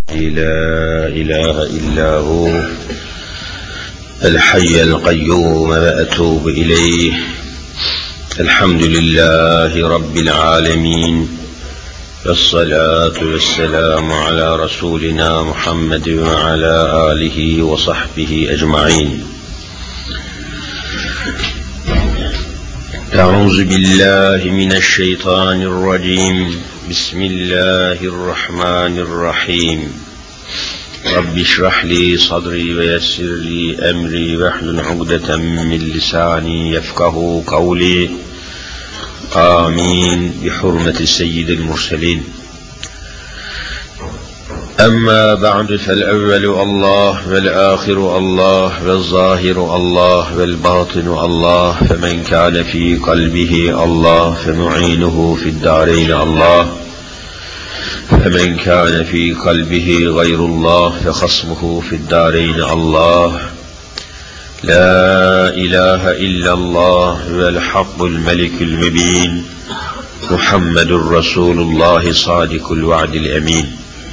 لا إله إلا هو الحي القيوم وأتوب إليه. الحمد لله رب العالمين، والصلاة والسلام على رسولنا محمد وعلى آله وصحبه أجمعين. أعوذ بالله من الشيطان الرجيم. بسم الله الرحمن الرحيم. رب اشرح لي صدري ويسر لي أمري واحلل عقدة من لساني يفقهوا قولي. آمين بحرمة سيد المرسلين. أما بعد، فالأول الله والآخر الله والظاهر الله والباطن الله، فمن كان في قلبه الله فمعينه في الدارين الله، فمن كان في قلبه غير الله فخصمه في الدارين الله. لا إله إلا الله والحق الملك المبين، محمد رسول الله صادق الوعد الأمين.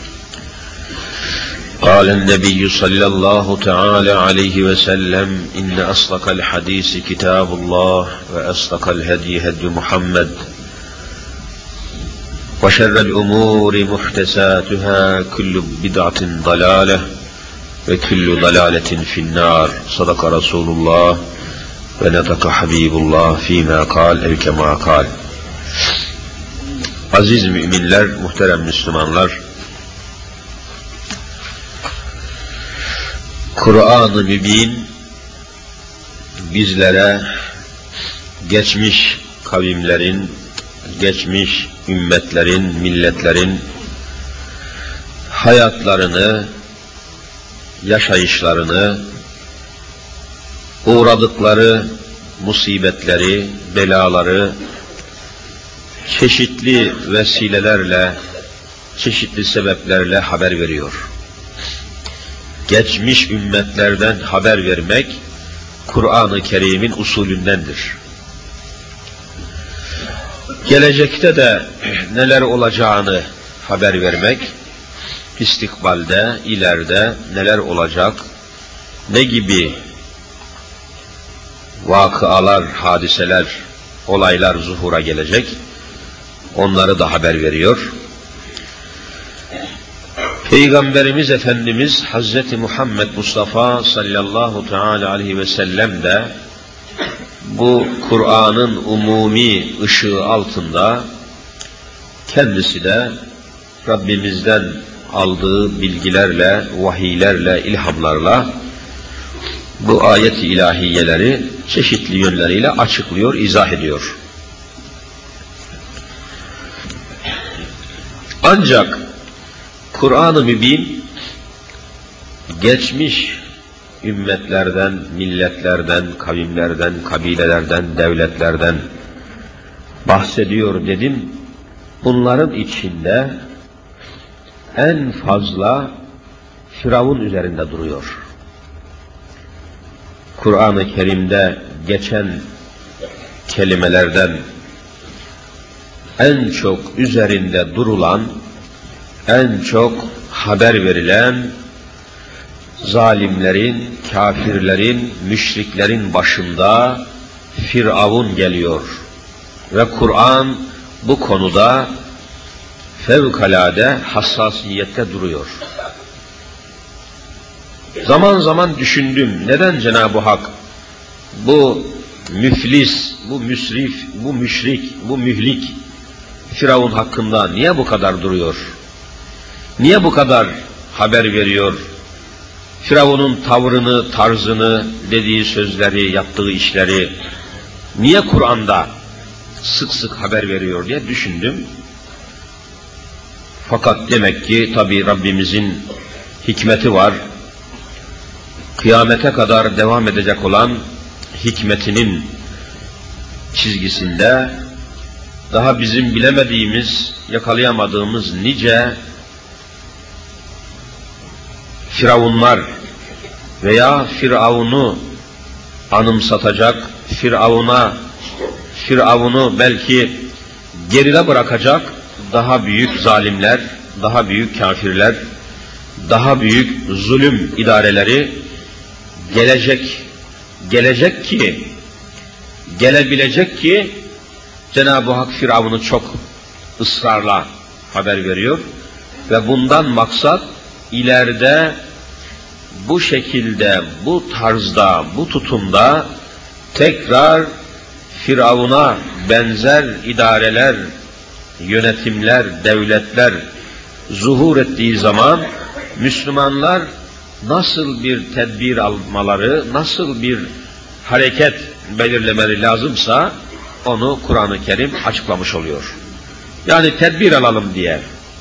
قال النبي صلى الله تعالى عليه وسلم: إن أصدق الحديث كتاب الله، وأصدق الهدي هدي محمد، وشر الأمور محدثاتها، كل بدعة ضلالة وكل ضلالة في النار. صدق رسول الله ونطق حبيب الله فيما قال أو كما قال. Aziz müminler, muhterem Müslümanlar, Kur'an-ı Mübin bizlere geçmiş kavimlerin, geçmiş ümmetlerin, milletlerin hayatlarını, yaşayışlarını, uğradıkları musibetleri, belaları çeşitli vesilelerle, çeşitli sebeplerle haber veriyor. Geçmiş ümmetlerden haber vermek Kur'an-ı Kerim'in usulündendir. Gelecekte de neler olacağını haber vermek, istikbalde, ileride neler olacak, ne gibi vakıalar, hadiseler, olaylar zuhura gelecek, onları da haber veriyor. Peygamberimiz Efendimiz Hazreti Muhammed Mustafa sallallahu teala aleyhi ve sellem de bu Kur'an'ın umumi ışığı altında kendisi de Rabbimizden aldığı bilgilerle, vahiylerle, ilhamlarla bu ayet-i ilahiyeleri çeşitli yönleriyle açıklıyor, izah ediyor. Ancak Kur'an-ı Mübin geçmiş ümmetlerden, milletlerden, kavimlerden, kabilelerden, devletlerden bahsediyor dedim. Bunların içinde en fazla Firavun üzerinde duruyor. Kur'an-ı Kerim'de geçen kelimelerden en çok üzerinde durulan, en çok haber verilen zalimlerin, kafirlerin, müşriklerin başında Firavun geliyor. Ve Kur'an bu konuda fevkalade hassasiyette duruyor. Zaman zaman düşündüm, neden Cenab-ı Hak bu müflis, bu müsrif, bu müşrik, bu mühlik Firavun hakkında niye bu kadar duruyor? Niye bu kadar haber veriyor? Firavun'un tavrını, tarzını, dediği sözleri, yaptığı işleri niye Kur'an'da sık sık haber veriyor diye düşündüm. Fakat demek ki tabi Rabbimizin hikmeti var. Kıyamete kadar devam edecek olan hikmetinin çizgisinde daha bizim bilemediğimiz, yakalayamadığımız nice Firavunlar veya Firavun'u anımsatacak, Firavun'u belki geride bırakacak daha büyük zalimler, daha büyük kafirler, daha büyük zulüm idareleri gelebilecek ki Cenab-ı Hak Firavun'u çok ısrarla haber veriyor ve bundan maksat ileride bu şekilde, bu tarzda, bu tutumda tekrar Firavun'a benzer idareler, yönetimler, devletler zuhur ettiği zaman Müslümanlar nasıl bir tedbir almaları, nasıl bir hareket belirlemeleri lazımsa onu Kur'an-ı Kerim açıklamış oluyor. Yani tedbir alalım diye.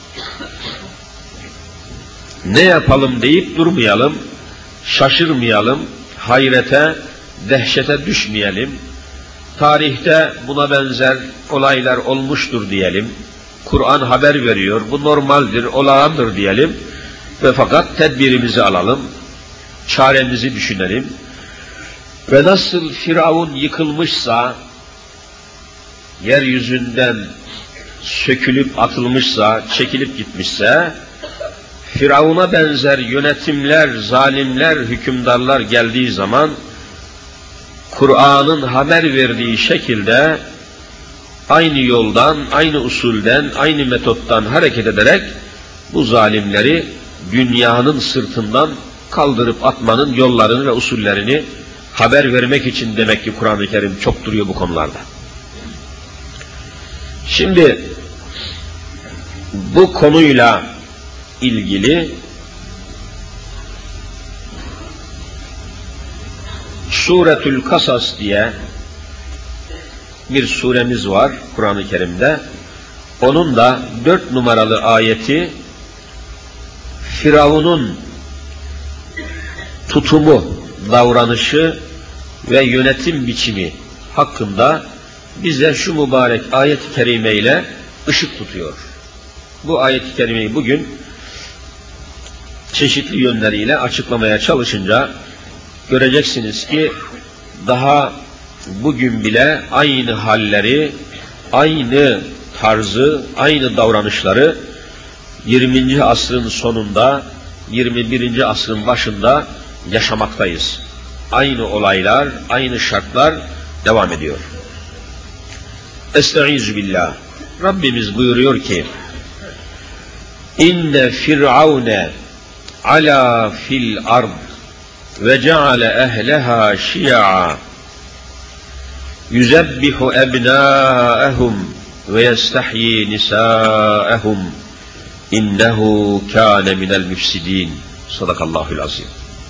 Ne yapalım deyip durmayalım, şaşırmayalım, hayrete, dehşete düşmeyelim. Tarihte buna benzer olaylar olmuştur diyelim. Kur'an haber veriyor, bu normaldir, olağandır diyelim. Ve fakat tedbirimizi alalım, çaremizi düşünelim. Ve nasıl Firavun yıkılmışsa, yeryüzünden sökülüp atılmışsa, çekilip gitmişse, Firavun'a benzer yönetimler, zalimler, hükümdarlar geldiği zaman, Kur'an'ın haber verdiği şekilde, aynı yoldan, aynı usulden, aynı metottan hareket ederek, bu zalimleri dünyanın sırtından kaldırıp atmanın yollarını ve usullerini haber vermek için demek ki Kur'an-ı Kerim çok duruyor bu konularda. Şimdi bu konuyla ilgili Suretül Kasas diye bir suremiz var Kur'an-ı Kerim'de. Onun da 4 numaralı ayeti Firavun'un tutumu, davranışı ve yönetim biçimi hakkında bize şu mübarek ayet-i kerime ile ışık tutuyor. Bu ayet-i kerimeyi bugün çeşitli yönleriyle açıklamaya çalışınca göreceksiniz ki daha bugün bile aynı halleri, aynı tarzı, aynı davranışları 20. asrın sonunda, 21. asrın başında yaşamaktayız. Aynı olaylar, aynı şartlar devam ediyor. Estaizu billah. Rabbimiz buyuruyor ki: İnne firavune ala fil ard ve ceale ehleha şi'a yuzebbihu ebnâehum ve yestahyi nisâehum innehu kâne minel müfsidîn. Sadakallahul azim.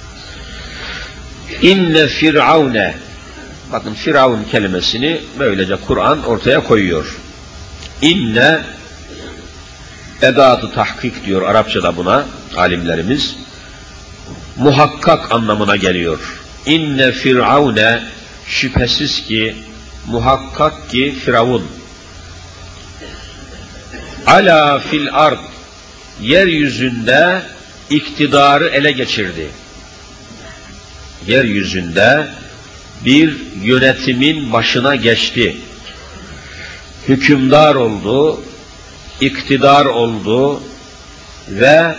İnne firavune, bakın Firavun kelimesini böylece Kur'an ortaya koyuyor. İnne edatı tahkik diyor Arapçada buna alimlerimiz. Muhakkak anlamına geliyor. İnne firavune, şüphesiz ki, muhakkak ki Firavun. Ala fil ard, yeryüzünde iktidarı ele geçirdi. Yeryüzünde bir yönetimin başına geçti. Hükümdar oldu, iktidar oldu ve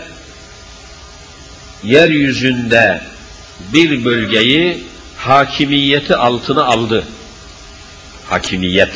yeryüzünde bir bölgeyi hakimiyeti altına aldı. Hakimiyet.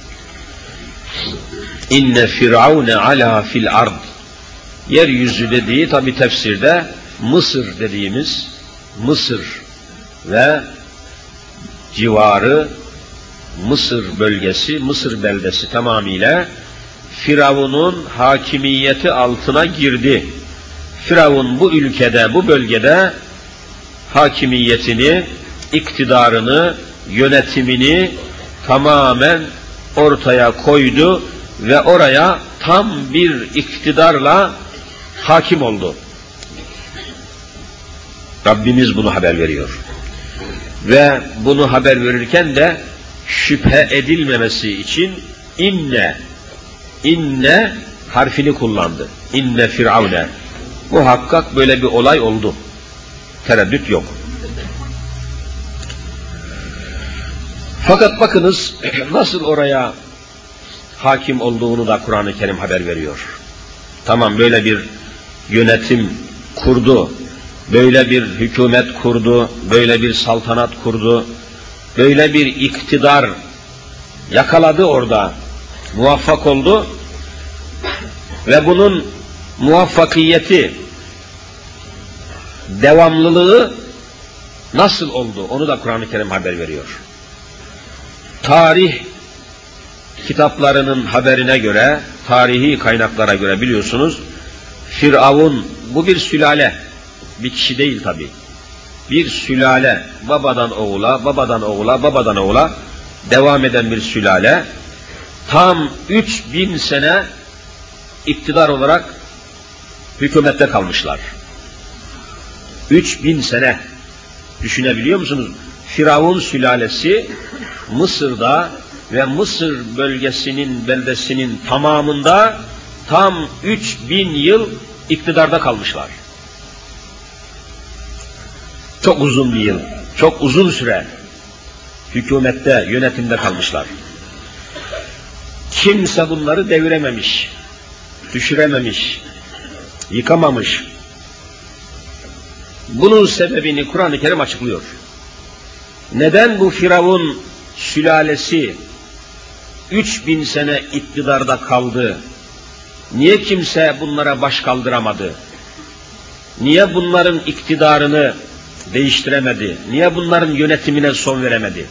İnne firavune ala fil ard. Yeryüzü dediği tabi tefsirde Mısır dediğimiz Mısır ve civarı, Mısır bölgesi, Mısır beldesi tamamıyla Firavun'un hakimiyeti altına girdi. Firavun bu ülkede, bu bölgede hakimiyetini, iktidarını, yönetimini tamamen ortaya koydu ve oraya tam bir iktidarla hakim oldu. Rabbimiz bunu haber veriyor. Ve bunu haber verirken de şüphe edilmemesi için inne harfini kullandı. İnne firavune. Muhakkak böyle bir olay oldu. Tereddüt yok. Fakat bakınız nasıl oraya hakim olduğunu da Kur'an-ı Kerim haber veriyor. Tamam, böyle bir yönetim kurdu. Böyle bir hükümet kurdu, böyle bir saltanat kurdu, böyle bir iktidar yakaladı orada, muvaffak oldu ve bunun muvaffakiyeti, devamlılığı nasıl oldu? Onu da Kur'an-ı Kerim haber veriyor. Tarih kitaplarının haberine göre, tarihi kaynaklara göre biliyorsunuz, Firavun, bu bir sülale, bir kişi değil tabi. Bir sülale, babadan oğula, babadan oğula, babadan oğula devam eden bir sülale, tam 3000 sene iktidar olarak hükümette kalmışlar. 3000 sene. Düşünebiliyor musunuz? Firavun sülalesi Mısır'da ve Mısır bölgesinin, beldesinin tamamında tam 3000 yıl iktidarda kalmışlar. Çok uzun bir yıl, çok uzun süre hükümette, yönetimde kalmışlar. Kimse bunları devirememiş, düşürememiş, yıkamamış. Bunun sebebini Kur'an-ı Kerim açıklıyor. Neden bu Firavun sülalesi 3000 sene iktidarda kaldı? Niye kimse bunlara baş kaldıramadı? Niye bunların iktidarını değiştiremedi? Niye bunların yönetimine son veremedi?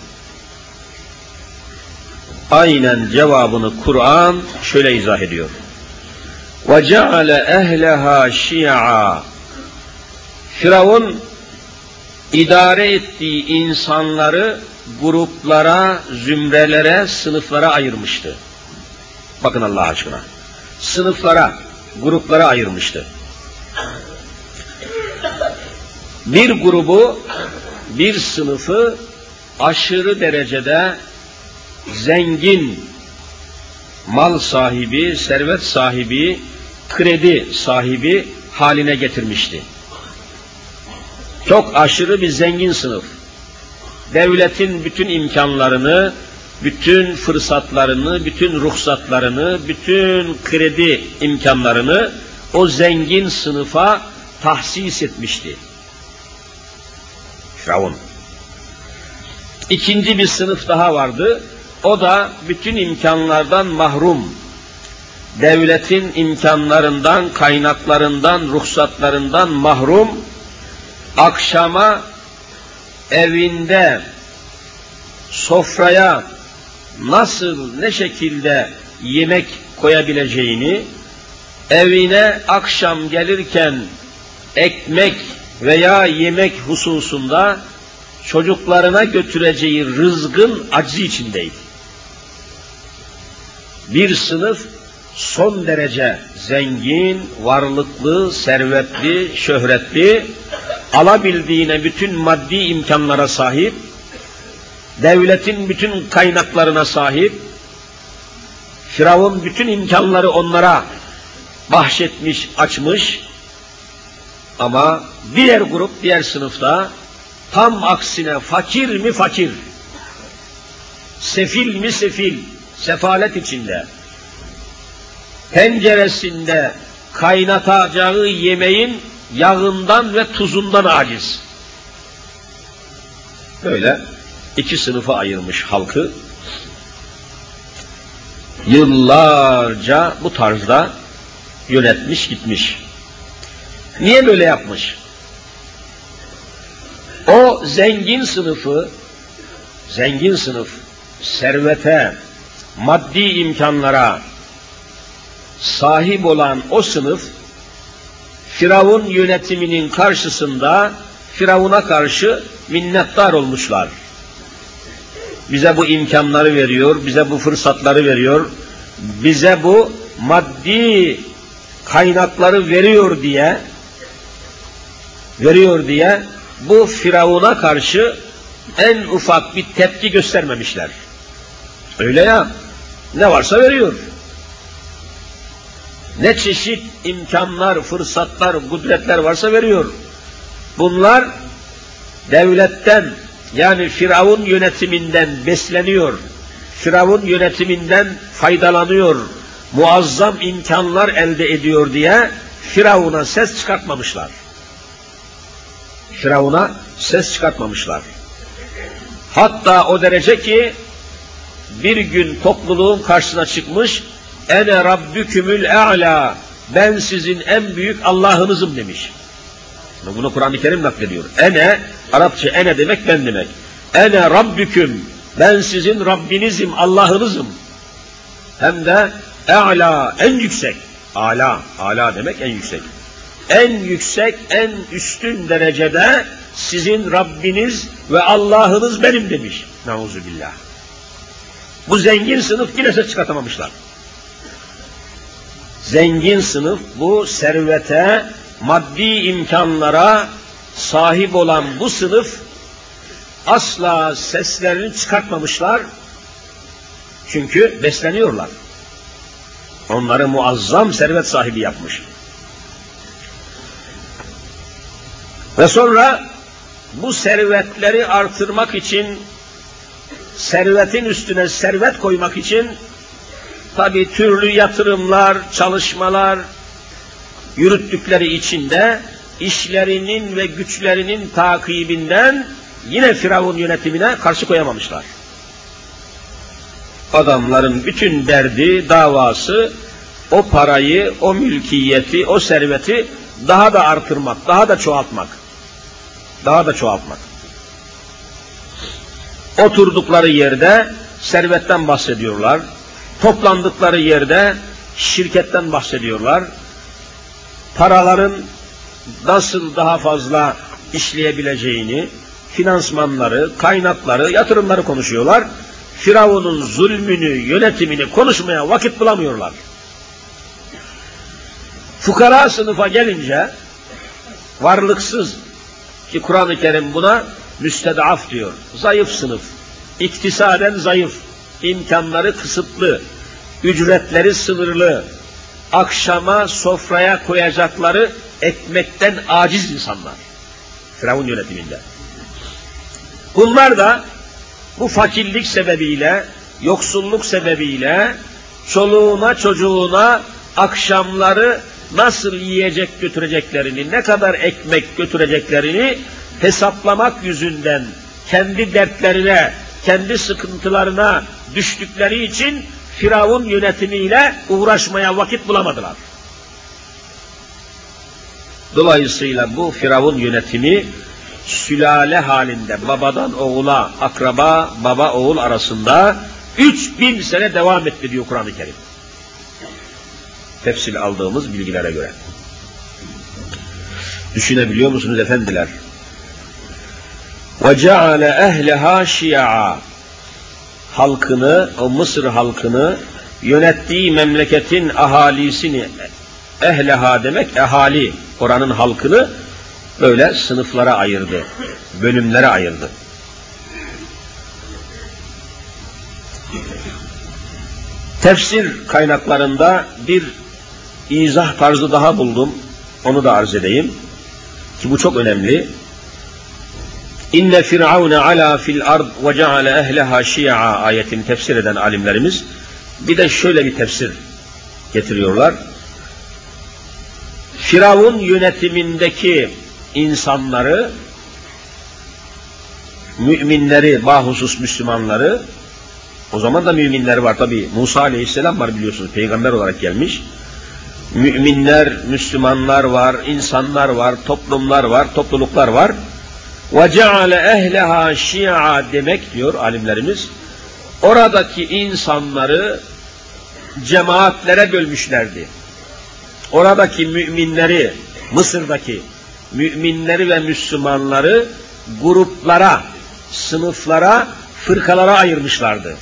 Aynen cevabını Kur'an şöyle izah ediyor. وَجَعَلَ اَهْلَهَا شِيَعًا Firavun idare ettiği insanları gruplara, zümrelere, sınıflara ayırmıştı. Bakın Allah aşkına. Sınıflara, gruplara ayırmıştı. Bir grubu, bir sınıfı aşırı derecede zengin, mal sahibi, servet sahibi, kredi sahibi haline getirmişti. Çok aşırı bir zengin sınıf. Devletin bütün imkanlarını, bütün fırsatlarını, bütün ruhsatlarını, bütün kredi imkanlarını o zengin sınıfa tahsis etmişti Firavun. İkinci bir sınıf daha vardı. O da bütün imkanlardan mahrum. Devletin imkanlarından, kaynaklarından, ruhsatlarından mahrum. Akşama evinde sofraya nasıl, ne şekilde yemek koyabileceğini, evine akşam gelirken ekmek veya yemek hususunda çocuklarına götüreceği rızkın aczi içindeydi. Bir sınıf son derece zengin, varlıklı, servetli, şöhretli, alabildiğine bütün maddi imkanlara sahip, devletin bütün kaynaklarına sahip, Firavun bütün imkanları onlara bahşetmiş, açmış, ama diğer grup, diğer sınıfta tam aksine fakir mi fakir, sefil mi sefil, sefalet içinde, tenceresinde kaynatacağı yemeğin yağından ve tuzundan aciz. Böyle iki sınıfa ayırmış halkı. Yıllarca bu tarzda yönetmiş gitmiş. Niye böyle yapmış? O zengin sınıf, servete, maddi imkanlara sahip olan o sınıf, Firavun yönetiminin karşısında Firavun'a karşı minnettar olmuşlar. Bize bu imkanları veriyor, bize bu fırsatları veriyor, bize bu maddi kaynakları veriyor diye bu Firavun'a karşı en ufak bir tepki göstermemişler. Öyle ya, ne varsa veriyor. Ne çeşit imkanlar, fırsatlar, kudretler varsa veriyor. Bunlar devletten, yani Firavun yönetiminden besleniyor. Firavun yönetiminden faydalanıyor. Muazzam imkanlar elde ediyor diye Firavun'a ses çıkartmamışlar. Firavun'a ses çıkartmamışlar. Hatta o derece ki bir gün topluluğun karşısına çıkmış, ene rabbükümül a'la, ben sizin en büyük Allah'ınızım demiş. Bunu Kur'an-ı Kerim naklediyor. Ene, Arapça ene demek ben demek. Ene rabbüküm, ben sizin Rabbinizim, Allah'ınızım. Hem de a'la, en yüksek. Ala, ala demek en yüksek. En yüksek, en üstün derecede sizin Rabbiniz ve Allah'ınız benim demiş. Nauzubillah. Bu zengin sınıf yine ses çıkartamamışlar. Zengin sınıf bu servete, maddi imkanlara sahip olan bu sınıf asla seslerini çıkartmamışlar. Çünkü besleniyorlar. Onları muazzam servet sahibi yapmış. Ve sonra bu servetleri artırmak için, servetin üstüne servet koymak için tabi türlü yatırımlar, çalışmalar yürüttükleri için de işlerinin ve güçlerinin takibinden yine Firavun yönetimine karşı koyamamışlar. Adamların bütün derdi, davası o parayı, o mülkiyeti, o serveti daha da artırmak, daha da çoğaltmak. Daha da çoğaltmak. Oturdukları yerde servetten bahsediyorlar. Toplandıkları yerde şirketten bahsediyorlar. Paraların nasıl daha fazla işleyebileceğini, finansmanları, kaynakları, yatırımları konuşuyorlar. Firavun'un zulmünü, yönetimini konuşmaya vakit bulamıyorlar. Fukara sınıfa gelince, varlıksız, ki Kur'an-ı Kerim buna müstedaf diyor, zayıf sınıf, iktisaden zayıf, imkanları kısıtlı, ücretleri sınırlı, akşama sofraya koyacakları ekmekten aciz insanlar, Firavun yönetiminde. Bunlar da bu fakirlik sebebiyle, yoksulluk sebebiyle, çoluğuna çocuğuna akşamları nasıl yiyecek götüreceklerini, ne kadar ekmek götüreceklerini hesaplamak yüzünden kendi dertlerine, kendi sıkıntılarına düştükleri için Firavun yönetimiyle uğraşmaya vakit bulamadılar. Dolayısıyla bu Firavun yönetimi sülale halinde babadan oğula, akraba, baba oğul arasında 3000 sene devam etti diyor Kur'an-ı Kerim. Tefsir aldığımız bilgilere göre. Düşünebiliyor musunuz efendiler? وَجَعَلَ اَهْلَهَا شِيَعًا, halkını, o Mısır halkını, yönettiği memleketin ahalisini, ehleha demek ehali, oranın halkını böyle sınıflara ayırdı, bölümlere ayırdı. Tefsir kaynaklarında bir izah tarzı daha buldum, onu da arz edeyim ki bu çok önemli. İnne firavune ala fil ard ve ceale ehleha şi'a ayetini tefsir eden alimlerimiz bir de şöyle bir tefsir getiriyorlar. Firavun yönetimindeki insanları, müminleri, bahusus Müslümanları, o zaman da müminler var tabi. Musa aleyhisselam var biliyorsunuz, peygamber olarak gelmiş. Müminler, Müslümanlar var, insanlar var, toplumlar var, topluluklar var. وَجَعَلَ اَهْلَهَا شِيَعًا demek diyor alimlerimiz. Oradaki insanları cemaatlere bölmüşlerdi. Oradaki müminleri, Mısır'daki müminleri ve Müslümanları gruplara, sınıflara, fırkalara ayırmışlardı.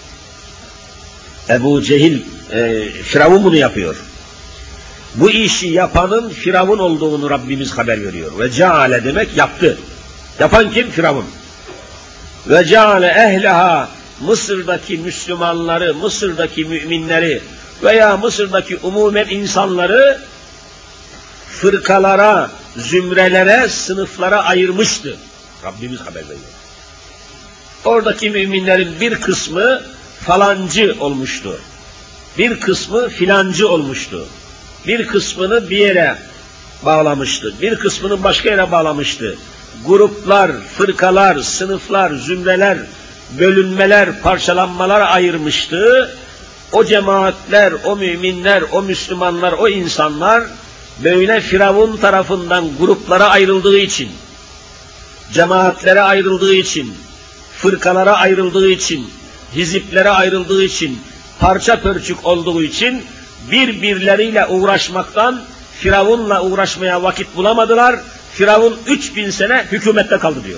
Ebu Cehil, Firavun bunu yapıyor. Bu işi yapanın Firavun olduğunu Rabbimiz haber veriyor. Ve ceale demek yaptı. Yapan kim? Firavun. Ve ceale ehleha, Mısır'daki Müslümanları, Mısır'daki müminleri veya Mısır'daki umumen insanları fırkalara, zümrelere, sınıflara ayırmıştı. Rabbimiz haber veriyor. Oradaki müminlerin bir kısmı falancı olmuştu. Bir kısmı filancı olmuştu. Bir kısmını bir yere bağlamıştı. Bir kısmını başka yere bağlamıştı. gruplar, fırkalar, sınıflar, zümreler, bölünmeler, parçalanmalar ayırmıştı. O cemaatler, o müminler, o Müslümanlar, o insanlar böyle Firavun tarafından gruplara ayrıldığı için, cemaatlere ayrıldığı için, fırkalara ayrıldığı için, hiziplere ayrıldığı için, parça pörçük olduğu için birbirleriyle uğraşmaktan Firavun'la uğraşmaya vakit bulamadılar. Firavun 3000 sene hükümette kaldı diyor.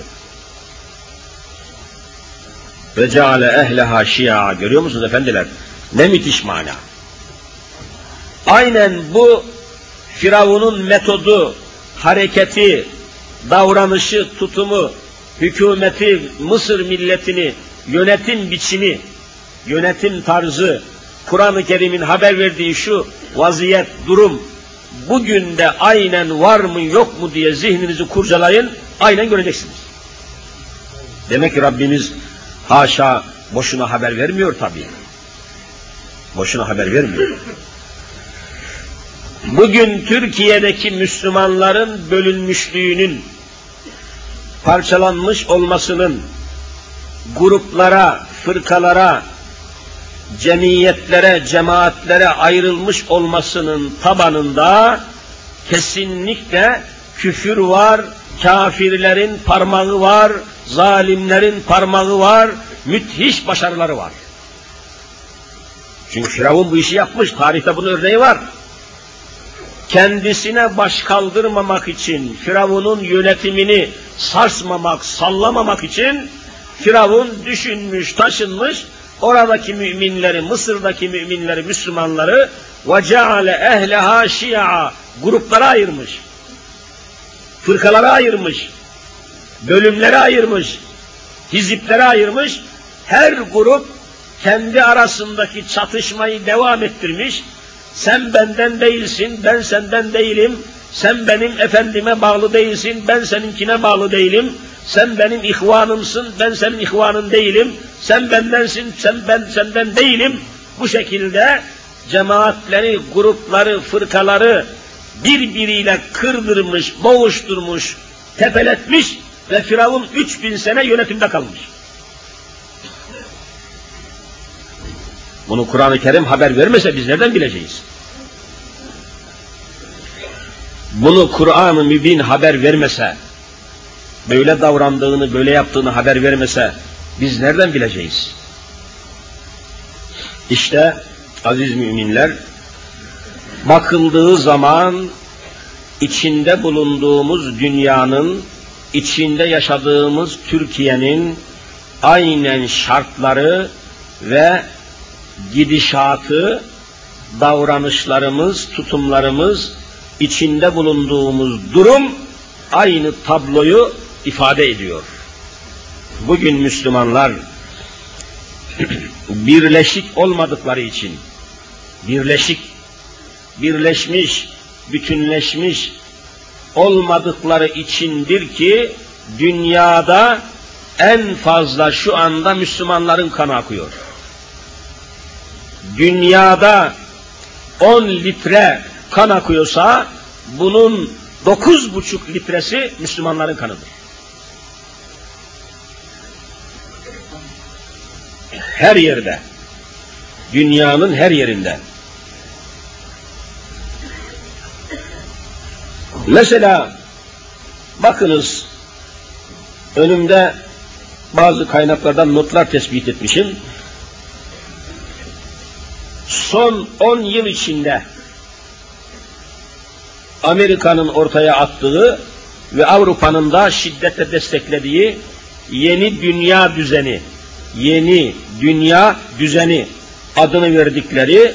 Ve ceale ehleha şia. Görüyor musunuz efendiler? Ne müthiş mana. Aynen bu Firavun'un metodu, hareketi, davranışı, tutumu, hükümeti, Mısır milletini, yönetim biçimi, yönetim tarzı, Kur'an-ı Kerim'in haber verdiği şu vaziyet, durum, bugün de aynen var mı yok mu diye zihninizi kurcalayın, aynen göreceksiniz. Demek ki Rabbimiz haşa boşuna haber vermiyor tabii. Boşuna haber vermiyor. Bugün Türkiye'deki Müslümanların bölünmüşlüğünün, parçalanmış olmasının, gruplara, fırkalara, cemiyetlere, cemaatlere ayrılmış olmasının tabanında kesinlikle küfür var, kafirlerin parmağı var, zalimlerin parmağı var, müthiş başarıları var. Çünkü Firavun bu işi yapmış, tarihte bunun örneği var. Kendisine baş kaldırmamak için, Firavun'un yönetimini sarsmamak, sallamamak için Firavun düşünmüş, taşınmış, oradaki müminleri, Mısır'daki müminleri, Müslümanları وَجَعَلَ اَهْلَهَا شِيَعًا gruplara ayırmış, fırkalara ayırmış, bölümlere ayırmış, hiziplere ayırmış, her grup kendi arasındaki çatışmayı devam ettirmiş. Sen benden değilsin, ben senden değilim. Sen benim efendime bağlı değilsin, ben seninkine bağlı değilim. Sen benim ihvanımsın, ben senin ihvanın değilim. Sen bendensin, ben senden değilim. Bu şekilde cemaatleri, grupları, fırkaları birbiriyle kırdırmış, boğuşturmuş, tepeletmiş ve Firavun 3000 sene yönetimde kalmış. Bunu Kur'an-ı Kerim haber vermese biz nereden bileceğiz? Bunu Kur'an-ı Mübin haber vermese, böyle davrandığını, böyle yaptığını haber vermese biz nereden bileceğiz? İşte aziz müminler, bakıldığı zaman içinde bulunduğumuz dünyanın, içinde yaşadığımız Türkiye'nin aynen şartları ve gidişatı, davranışlarımız, tutumlarımız, içinde bulunduğumuz durum aynı tabloyu ifade ediyor. Bugün Müslümanlar birleşik olmadıkları için, birleşmiş, bütünleşmiş olmadıkları içindir ki dünyada en fazla şu anda Müslümanların kanı akıyor. Dünyada 10 litre kan akıyorsa bunun 9,5 litresi Müslümanların kanıdır. Her yerde, dünyanın her yerinde. Mesela bakınız, önümde bazı kaynaklardan notlar tespit etmişim. Son 10 yıl içinde Amerika'nın ortaya attığı ve Avrupa'nın da şiddetle desteklediği yeni dünya düzeni adını verdikleri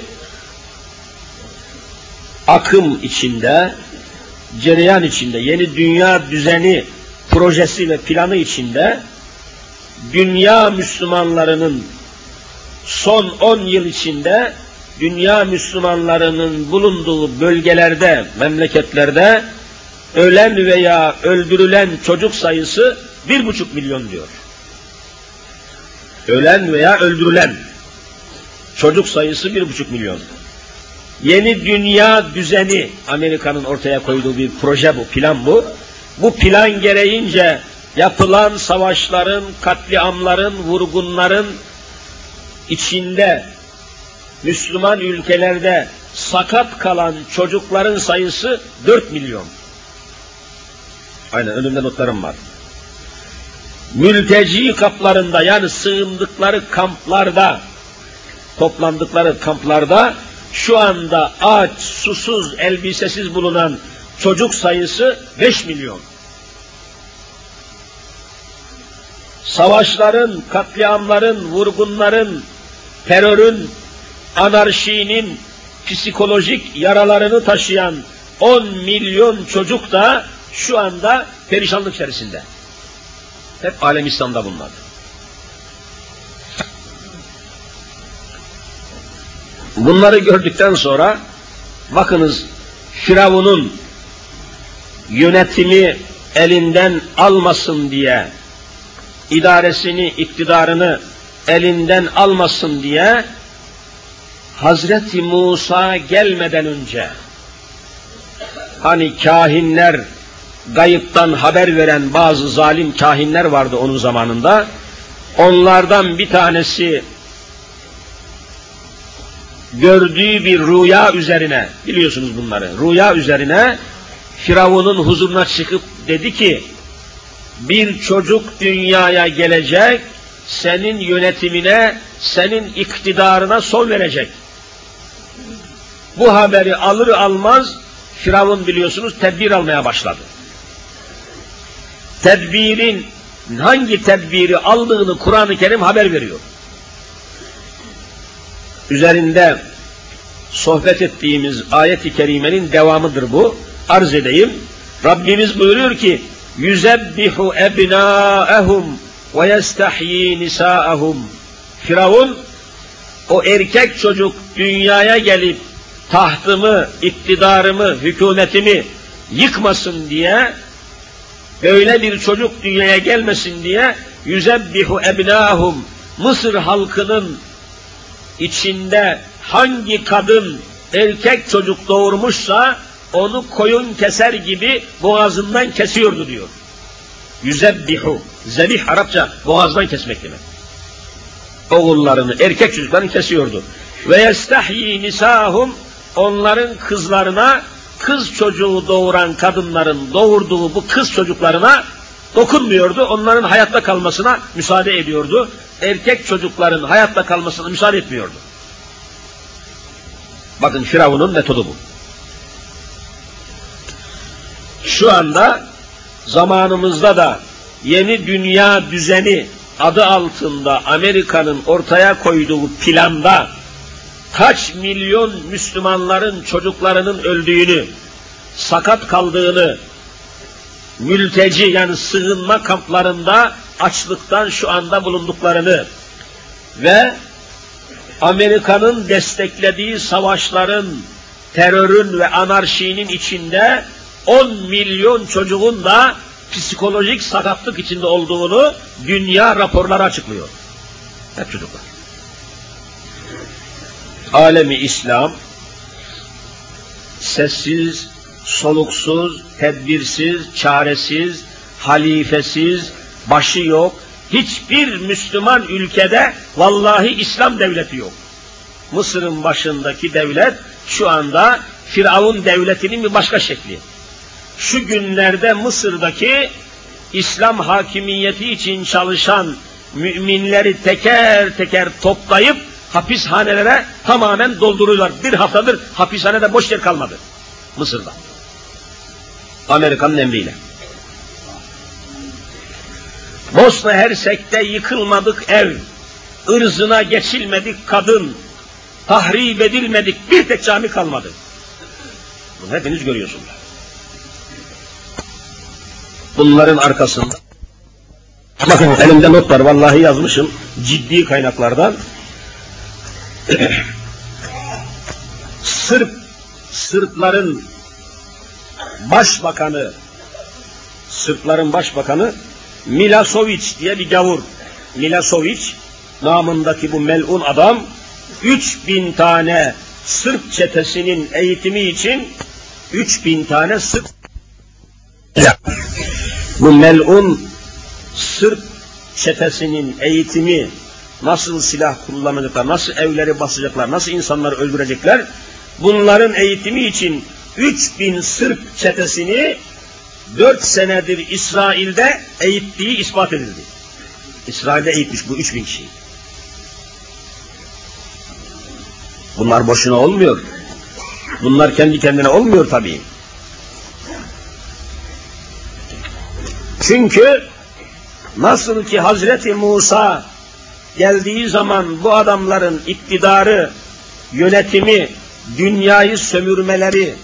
akım içinde, cereyan içinde, yeni dünya düzeni projesi ve planı içinde dünya Müslümanlarının son 10 yıl içinde dünya Müslümanlarının bulunduğu bölgelerde, memleketlerde ölen veya öldürülen çocuk sayısı 1,5 milyon diyor. Ölen veya öldürülen çocuk sayısı 1,5 milyon. Yeni dünya düzeni, Amerika'nın ortaya koyduğu bir proje bu, plan bu. bu plan gereğince yapılan savaşların, katliamların, vurgunların içinde Müslüman ülkelerde sakat kalan çocukların sayısı 4 milyon. Aynen, önümde notlarım var. Mülteci kamplarında, yani sığındıkları kamplarda, toplandıkları kamplarda şu anda aç, susuz, elbisesiz bulunan çocuk sayısı 5 milyon. Savaşların, katliamların, vurgunların, terörün, anarşinin psikolojik yaralarını taşıyan 10 milyon çocuk da şu anda perişanlık içerisinde. Hep alem İslam'da bunlar. Bunları gördükten sonra bakınız, Firavun'un yönetimi elinden almasın diye, idaresini, iktidarını elinden almasın diye Hazreti Musa gelmeden önce, hani kahinler, gayıptan haber veren bazı zalim kahinler vardı onun zamanında, onlardan bir tanesi gördüğü bir rüya üzerine, biliyorsunuz bunları, rüya üzerine Firavun'un huzuruna çıkıp dedi ki, bir çocuk dünyaya gelecek, senin yönetimine, senin iktidarına son verecek. Bu haberi alır almaz Firavun, biliyorsunuz, tedbir almaya başladı. Tedbirin, hangi tedbiri aldığını Kur'an-ı Kerim haber veriyor. Üzerinde sohbet ettiğimiz ayet-i kerimenin devamıdır bu. Arz edeyim. Rabbimiz buyuruyor ki, yüzebbihu ebnâehum ve yestahyi nisâehum. Firavun, o erkek çocuk dünyaya gelip tahtımı, iktidarımı, hükümetimi yıkmasın diye, böyle bir çocuk dünyaya gelmesin diye yüzebbihu ebnâhum, Mısır halkının içinde hangi kadın erkek çocuk doğurmuşsa onu koyun keser gibi boğazından kesiyordu diyor. Yüzebbihu, zebih Arapça boğazdan kesmek demek. Oğullarını, erkek çocuklarını kesiyordu. Ve yestahyi nisâhum, onların kızlarına, kız çocuğu doğuran kadınların doğurduğu bu kız çocuklarına dokunmuyordu. Onların hayatta kalmasına müsaade ediyordu. Erkek çocukların hayatta kalmasına müsaade etmiyordu. Bakın, Firavun'un metodu bu. Şu anda zamanımızda da yeni dünya düzeni adı altında Amerika'nın ortaya koyduğu planda kaç milyon Müslümanların çocuklarının öldüğünü, sakat kaldığını, mülteci, yani sığınma kamplarında açlıktan şu anda bulunduklarını ve Amerika'nın desteklediği savaşların, terörün ve anarşinin içinde 10 milyon çocuğun da psikolojik sakatlık içinde olduğunu dünya raporları açıklıyor. Hep çocuklar. Alemi İslam sessiz, soluksuz, tedbirsiz, çaresiz, halifesiz, başı yok, hiçbir Müslüman ülkede vallahi İslam devleti yok. Mısır'ın başındaki devlet şu anda Firavun devletinin bir başka şekli. Şu günlerde Mısır'daki İslam hakimiyeti için çalışan müminleri teker teker toplayıp hapishanelere tamamen dolduruyorlar. Bir haftadır hapishanede boş yer kalmadı Mısır'da. Amerika'nın emriyle. Bosna Hersek'te yıkılmadık ev, ırzına geçilmedik kadın, tahrip edilmedik bir tek cami kalmadı. Bunu hepiniz görüyorsunuz. Bunların arkasında, bakın elimde notlar, vallahi yazmışım ciddi kaynaklardan. Sırpların başbakanı Milošević diye bir gavur. Milošević namındaki bu melun adam 3000 tane Sırp çetesinin eğitimi için 3000 tane Sırp Bu melun Sırp çetesinin eğitimi, nasıl silah kullanacaklar, nasıl evleri basacaklar, nasıl insanları öldürecekler, bunların eğitimi için 3000 Sırp çetesini 4 senedir İsrail'de eğittiği ispat edildi. İsrail'de eğitmiş bu 3000 kişiyi. Bunlar boşuna olmuyor. Bunlar kendi kendine olmuyor tabii. Çünkü nasıl ki Hazreti Musa geldiği zaman bu adamların iktidarı, yönetimi, dünyayı sömürmeleri,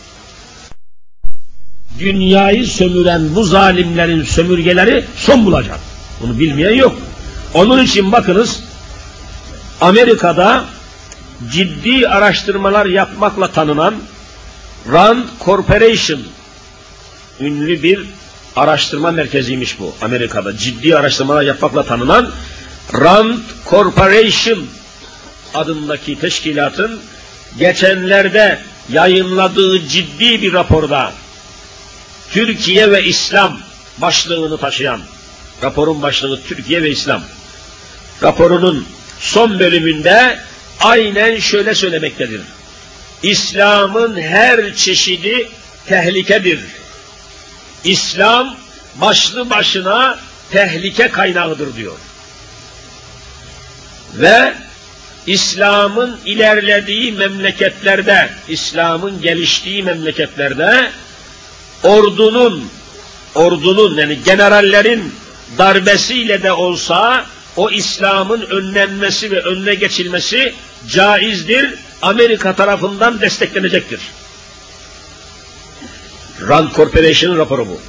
dünyayı sömüren bu zalimlerin sömürgeleri son bulacak. Bunu bilmeyen yok. Onun için bakınız, Amerika'da ciddi araştırmalar yapmakla tanınan Rand Corporation, ünlü bir araştırma merkeziymiş bu. Amerika'da ciddi araştırmalar yapmakla tanınan Rand Corporation adındaki teşkilatın geçenlerde yayınladığı ciddi bir raporda Türkiye ve İslam başlığını taşıyan, raporun başlığı Türkiye ve İslam, raporunun son bölümünde aynen şöyle söylemektedir: İslam'ın her çeşidi tehlikedir. İslam başlı başına tehlike kaynağıdır diyor. Ve İslam'ın ilerlediği memleketlerde, İslam'ın geliştiği memleketlerde ordunun yani generallerin darbesiyle de olsa o İslam'ın önlenmesi ve önüne geçilmesi caizdir, Amerika tarafından desteklenecektir. Rand Corporation'ın raporu bu.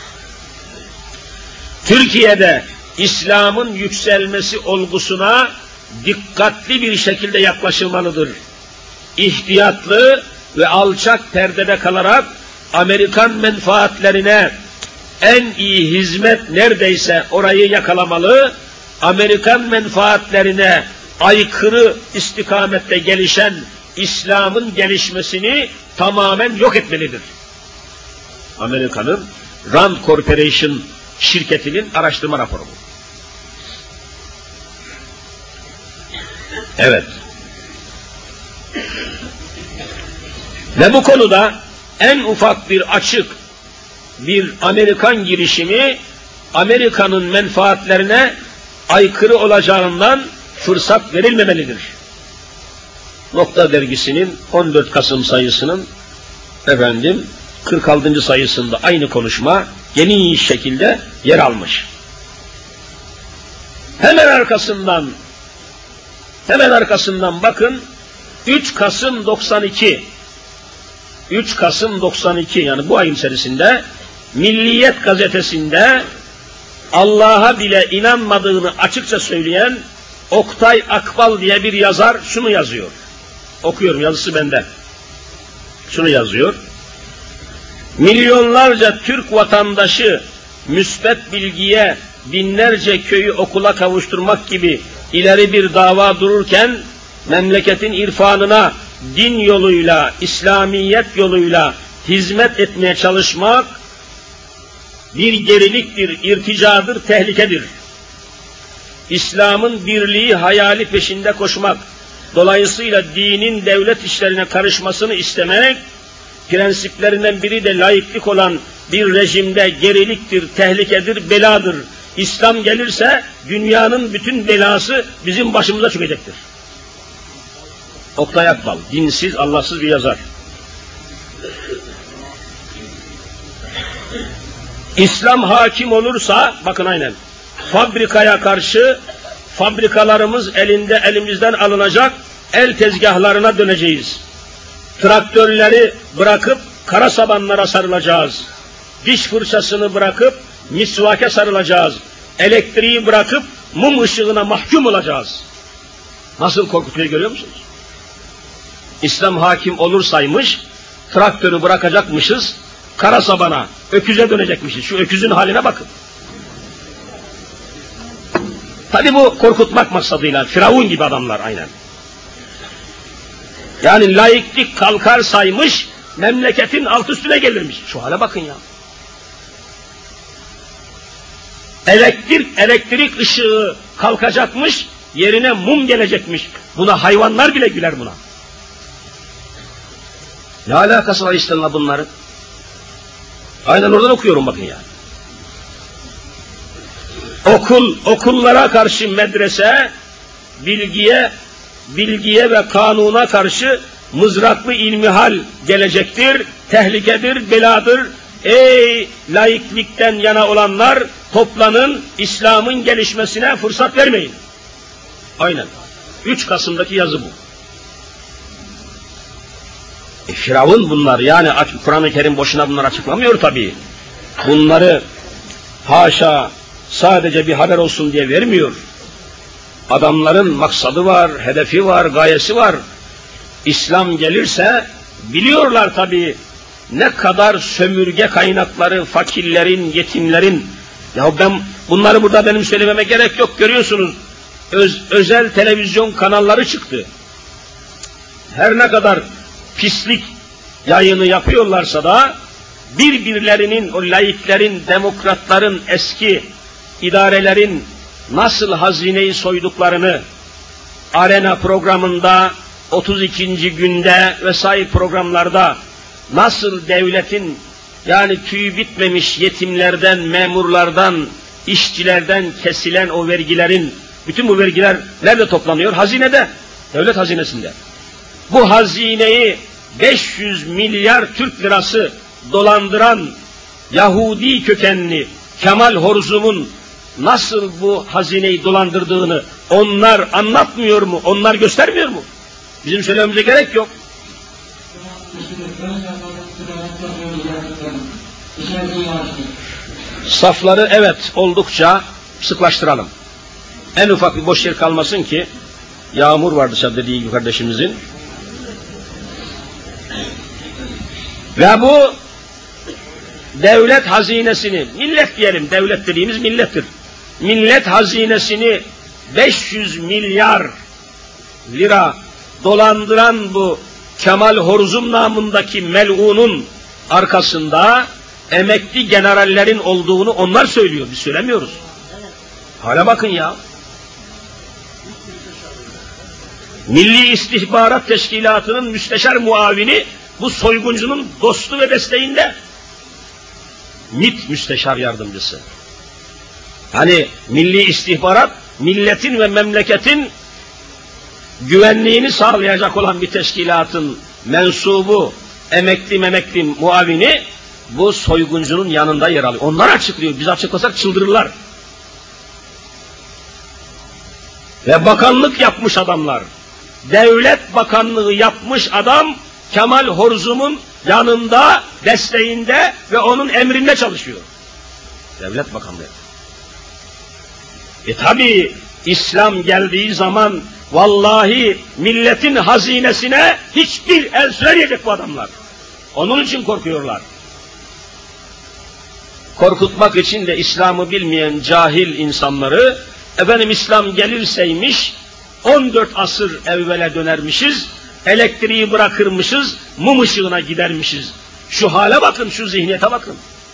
Türkiye'de İslam'ın yükselmesi olgusuna dikkatli bir şekilde yaklaşılmalıdır. İhtiyatlı ve alçak perdede kalarak Amerikan menfaatlerine en iyi hizmet neredeyse orayı yakalamalı, Amerikan menfaatlerine aykırı istikamette gelişen İslam'ın gelişmesini tamamen yok etmelidir. Amerika'nın Rand Corporation şirketinin araştırma raporu bu. Evet. Ve bu konuda en ufak bir açık bir Amerikan girişimi Amerika'nın menfaatlerine aykırı olacağından fırsat verilmemelidir. Nokta dergisinin 14 Kasım sayısının 46. sayısında aynı konuşma geniş şekilde yer almış. Hemen arkasından bakın 3 Kasım 92 yani bu ayın içerisinde Milliyet gazetesinde Allah'a bile inanmadığını açıkça söyleyen Oktay Akbal diye bir yazar şunu yazıyor. Okuyorum, yazısı bende. Şunu yazıyor: milyonlarca Türk vatandaşı müsbet bilgiye, binlerce köyü okula kavuşturmak gibi ileri bir dava dururken, memleketin irfanına din yoluyla, İslamiyet yoluyla hizmet etmeye çalışmak bir geriliktir, irticadır, tehlikedir. İslam'ın birliği hayali peşinde koşmak, dolayısıyla dinin devlet işlerine karışmasını istemek, prensiplerinden biri de laiklik olan bir rejimde geriliktir, tehlikedir, beladır. İslam gelirse dünyanın bütün belası bizim başımıza çökecektir. Oktay Akbal, dinsiz, Allahsız bir yazar. İslam hakim olursa, bakın aynen, fabrikaya karşı fabrikalarımız elimizden alınacak, el tezgahlarına döneceğiz. Traktörleri bırakıp kara sabanlara sarılacağız. Diş fırçasını bırakıp misvake sarılacağız. Elektriği bırakıp mum ışığına mahkum olacağız. Nasıl korkutuyor, görüyor musunuz? İslam hakim olursaymış, traktörü bırakacakmışız, kara sabana, öküze dönecekmişiz. Şu öküzün haline bakın. Tabi bu korkutmak maksadıyla, Firavun gibi adamlar aynen. Yani laiklik kalkarsaymış, memleketin alt üstüne gelirmiş. Şu hale bakın ya. Elektrik ışığı kalkacakmış, yerine mum gelecekmiş. Buna hayvanlar bile güler buna. Ne alakası var İslam'la bunların? Aynen oradan okuyorum bakın ya. Okullara karşı medrese, bilgiye ve kanuna karşı mızraklı ilmihal gelecektir, tehlikedir, beladır. Ey laiklikten yana olanlar, toplanın, İslam'ın gelişmesine fırsat vermeyin. Aynen. 3 Kasım'daki yazı bu. Firavun bunlar, yani Kur'an-ı Kerim boşuna bunları açıklamıyor tabii. Bunları haşa sadece bir haber olsun diye vermiyor. Adamların maksadı var, hedefi var, gayesi var. İslam gelirse biliyorlar tabii ne kadar sömürge kaynakları, fakirlerin, yetimlerin. Ya ben bunları burada benim söylememe gerek yok, görüyorsunuz. Özel televizyon kanalları çıktı. Her ne kadar pislik yayını yapıyorlarsa da birbirlerinin, o laiklerin, demokratların, eski idarelerin nasıl hazineyi soyduklarını Arena programında, 32. günde vesaire programlarda nasıl devletin, yani tüyü bitmemiş yetimlerden, memurlardan, işçilerden kesilen o vergilerin, bütün bu vergiler nerede toplanıyor? Hazinede, devlet hazinesinde. Bu hazineyi 500 milyar Türk lirası dolandıran Yahudi kökenli Kemal Horzum'un nasıl bu hazineyi dolandırdığını onlar anlatmıyor mu? Onlar göstermiyor mu? Bizim söylememize gerek yok. Safları evet oldukça sıklaştıralım. En ufak bir boş yer kalmasın ki, yağmur var dışarıda dediği gibi kardeşimizin. Ve bu devlet hazinesini, millet diyelim, devlet dediğimiz millettir. Millet hazinesini 500 milyar lira dolandıran bu Kemal Horzum namındaki melunun arkasında emekli generallerin olduğunu onlar söylüyor, biz söylemiyoruz. Hala bakın ya. Milli İstihbarat Teşkilatı'nın müsteşar muavini bu soyguncunun dostu ve desteğinde. MİT müsteşar yardımcısı. Hani milli istihbarat, milletin ve memleketin güvenliğini sağlayacak olan bir teşkilatın mensubu, emekli muavini bu soyguncunun yanında yer alıyor. Onlar açıklıyor, biz açıklasak çıldırırlar. Ve bakanlık yapmış adamlar. Devlet bakanlığı yapmış adam Kemal Horzum'un yanında, desteğinde ve onun emrinde çalışıyor. Devlet bakanlığı. Tabi İslam geldiği zaman vallahi milletin hazinesine hiçbir el süremeyecek bu adamlar. Onun için korkuyorlar. Korkutmak için de İslam'ı bilmeyen cahil insanları, efendim İslam gelirseymiş 14 asır evvele dönermişiz, elektriği bırakırmışız, mum ışığına gidermişiz. Şu hale bakın, şu zihniyete bakın.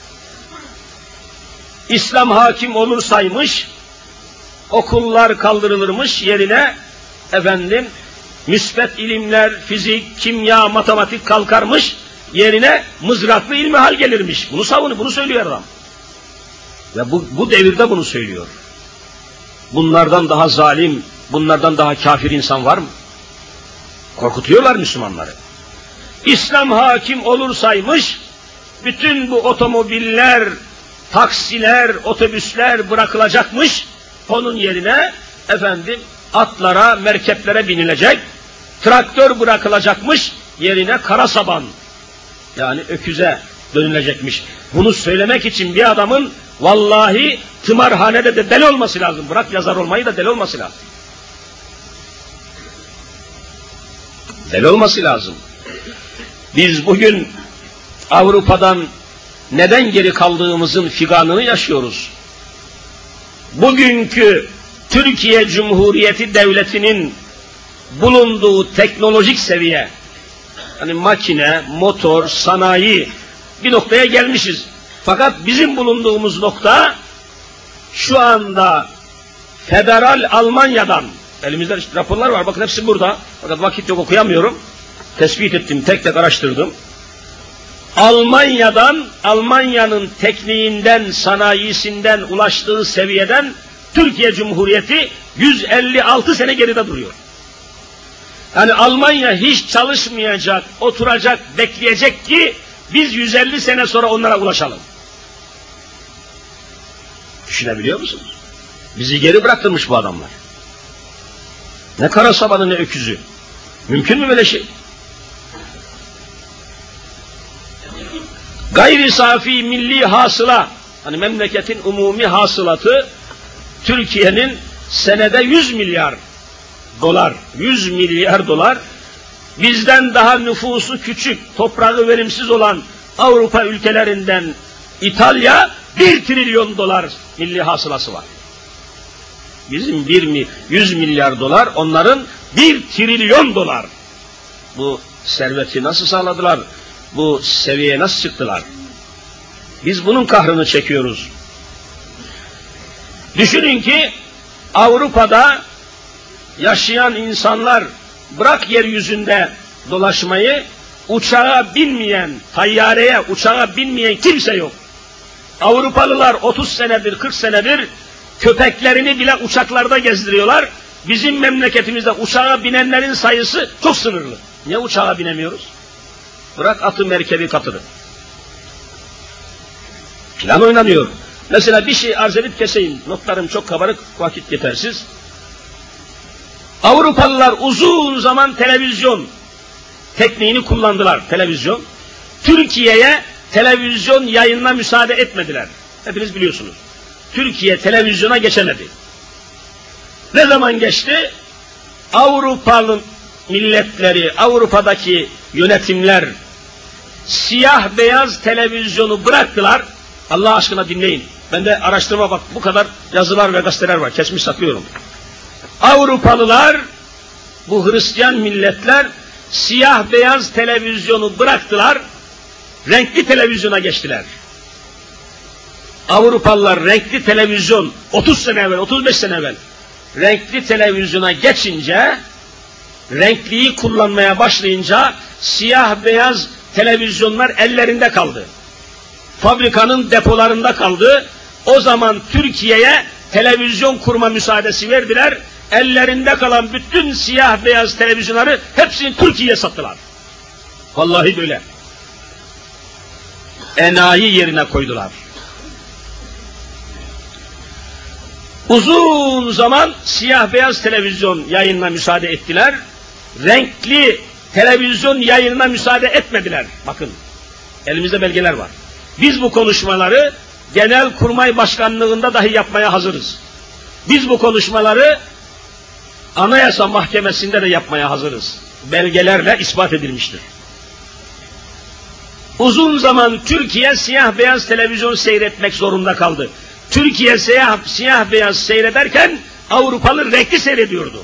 İslam hakim olursaymış, okullar kaldırılırmış, yerine efendim müsbet ilimler, fizik, kimya, matematik kalkarmış, yerine mızraklı ilmihal gelirmiş. Bunu savunuyor, bunu söylüyor adam. Ve bu devirde bunu söylüyor. Bunlardan daha zalim, bunlardan daha kafir insan var mı? Korkutuyorlar Müslümanları. İslam hakim olursaymış, bütün bu otomobiller, taksiler, otobüsler bırakılacakmış, onun yerine efendim atlara, merkeplere binilecek, traktör bırakılacakmış, yerine karasaban, yani öküze dönülecekmiş. Bunu söylemek için bir adamın vallahi tımarhanede de deli olması lazım. Bırak yazar olmayı da deli olması lazım. Deli olması lazım. Biz bugün Avrupa'dan neden geri kaldığımızın figanını yaşıyoruz. Bugünkü Türkiye Cumhuriyeti Devleti'nin bulunduğu teknolojik seviye, hani makine, motor, sanayi bir noktaya gelmişiz. Fakat bizim bulunduğumuz nokta şu anda Federal Almanya'dan, elimizde işte raporlar var, bakın hepsi burada, fakat vakit yok okuyamıyorum, tespit ettim, tek tek araştırdım. Almanya'nın tekniğinden, sanayisinden, ulaştığı seviyeden Türkiye Cumhuriyeti 156 sene geride duruyor. Yani Almanya hiç çalışmayacak, oturacak, bekleyecek ki biz 150 sene sonra onlara ulaşalım. Düşünebiliyor musunuz? Bizi geri bıraktırmış bu adamlar. Ne kara sabanı ne öküzü. Mümkün mü böyle şey? Gayri safi milli hasıla, hani memleketin umumi hasılatı Türkiye'nin senede 100 milyar dolar, bizden daha nüfusu küçük, toprağı verimsiz olan Avrupa ülkelerinden İtalya 1 trilyon dolar milli hasılası var. Bizim 100 milyar dolar, onların 1 trilyon dolar. Bu serveti nasıl sağladılar? Bu seviyeye nasıl çıktılar? Biz bunun kahrını çekiyoruz. Düşünün ki Avrupa'da yaşayan insanlar, bırak yeryüzünde dolaşmayı, uçağa binmeyen, tayyareye, uçağa binmeyen kimse yok. Avrupalılar 30 senedir, 40 senedir köpeklerini bile uçaklarda gezdiriyorlar. Bizim memleketimizde uçağa binenlerin sayısı çok sınırlı. Niye uçağa binemiyoruz? Bırak atı, merkebi, katırı. Plan oynanıyor. Mesela bir şey arz edip keseyim. Notlarım çok kabarık, vakit yetersiz. Avrupalılar uzun zaman televizyon tekniğini kullandılar. Televizyon. Türkiye'ye televizyon yayınına müsaade etmediler. Hepiniz biliyorsunuz. Türkiye televizyona geçemedi. Ne zaman geçti? Avrupalı milletleri, Avrupa'daki yönetimler siyah beyaz televizyonu bıraktılar. Allah aşkına dinleyin. Ben de araştırma bak, bu kadar yazılar ve gazeteler var. Kesmiş saklıyorum. Avrupalılar, bu Hristiyan milletler siyah beyaz televizyonu bıraktılar. Renkli televizyona geçtiler. Avrupalılar renkli televizyon 30 sene evvel, 35 sene evvel renkli televizyona geçince, renkliyi kullanmaya başlayınca siyah beyaz televizyonlar ellerinde kaldı. Fabrikanın depolarında kaldı. O zaman Türkiye'ye televizyon kurma müsaadesi verdiler. Ellerinde kalan bütün siyah beyaz televizyonları hepsini Türkiye'ye sattılar. Vallahi böyle. Enayi yerine koydular. Uzun zaman siyah beyaz televizyon yayınına müsaade ettiler. Renkli televizyon yayınına müsaade etmediler. Bakın, elimizde belgeler var. Biz bu konuşmaları Genelkurmay Başkanlığı'nda dahi yapmaya hazırız. Biz bu konuşmaları Anayasa Mahkemesi'nde de yapmaya hazırız. Belgelerle ispat edilmiştir. Uzun zaman Türkiye siyah beyaz televizyon seyretmek zorunda kaldı. Türkiye siyah beyaz seyrederken Avrupalı renkli seyrediyordu.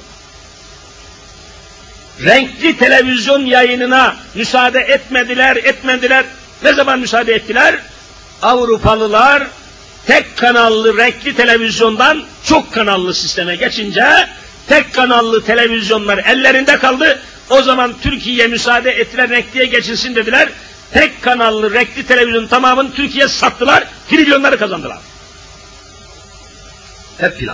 Renkli televizyon yayınına müsaade etmediler. Ne zaman müsaade ettiler? Avrupalılar tek kanallı renkli televizyondan çok kanallı sisteme geçince tek kanallı televizyonlar ellerinde kaldı. O zaman Türkiye'ye müsaade ettiler, renkliye geçilsin dediler. Tek kanallı renkli televizyonun tamamını Türkiye'ye sattılar, trilyonları kazandılar. Hep plan.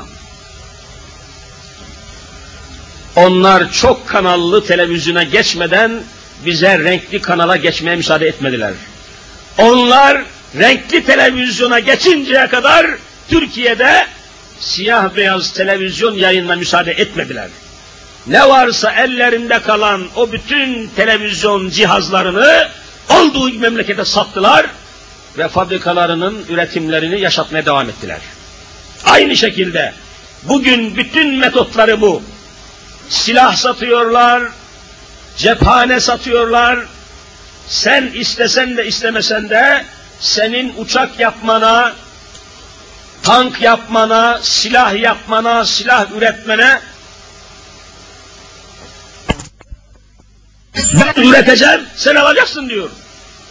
Onlar çok kanallı televizyona geçmeden bize renkli kanala geçmeye müsaade etmediler. Onlar renkli televizyona geçinceye kadar Türkiye'de siyah beyaz televizyon yayınına müsaade etmediler. Ne varsa ellerinde kalan o bütün televizyon cihazlarını olduğu memlekete sattılar ve fabrikalarının üretimlerini yaşatmaya devam ettiler. Aynı şekilde bugün bütün metotları bu. Silah satıyorlar, cephane satıyorlar. Sen istesen de istemesen de senin uçak yapmana, tank yapmana, silah yapmana, silah üretmene ben üreteceğim, sen alacaksın diyor.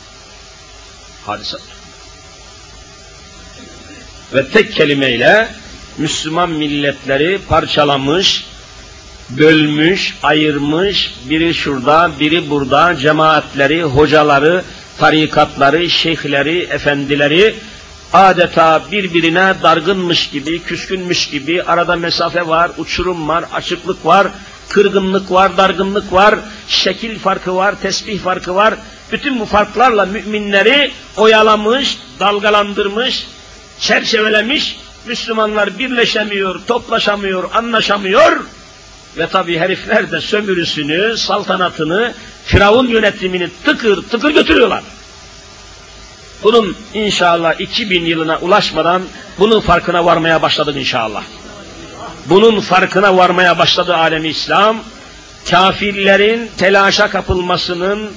Hadise. Ve tek kelimeyle Müslüman milletleri parçalamış, bölmüş, ayırmış, biri şurada, biri burada, cemaatleri, hocaları, tarikatları, şeyhleri, efendileri adeta birbirine dargınmış gibi, küskünmüş gibi, arada mesafe var, uçurum var, açıklık var, kırgınlık var, dargınlık var, şekil farkı var, tesbih farkı var. Bütün bu farklarla müminleri oyalamış, dalgalandırmış, çerçevelemiş, Müslümanlar birleşemiyor, toplaşamıyor, anlaşamıyor. Ve tabi herifler de sömürüsünü, saltanatını, Firavun yönetimini tıkır tıkır götürüyorlar. Bunun inşallah 2000 yılına ulaşmadan bunun farkına varmaya başladık inşallah. Bunun farkına varmaya başladı alem-i İslam. Kafirlerin telaşa kapılmasının,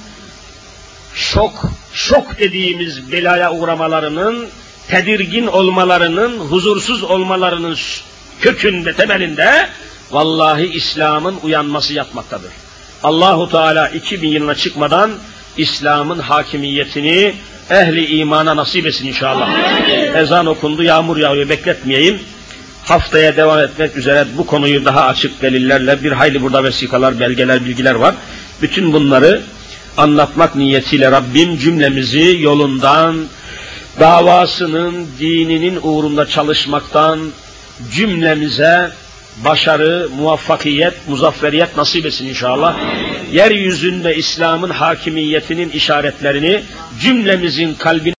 şok dediğimiz belaya uğramalarının, tedirgin olmalarının, huzursuz olmalarının kökünde, temelinde vallahi İslam'ın uyanması yatmaktadır. Allahu Teala 2000 yılına çıkmadan İslam'ın hakimiyetini ehli imana nasip etsin inşallah. Ezan okundu, yağmur yağıyor, bekletmeyeyim. Haftaya devam etmek üzere bu konuyu daha açık delillerle bir hayli burada vesikalar, belgeler, bilgiler var. Bütün bunları anlatmak niyetiyle Rabbim cümlemizi yolundan, davasının, dininin uğrunda çalışmaktan cümlemize başarı, muvaffakiyet, muzafferiyet nasip etsin inşallah. Yeryüzünde İslam'ın hakimiyetinin işaretlerini cümlemizin kalbine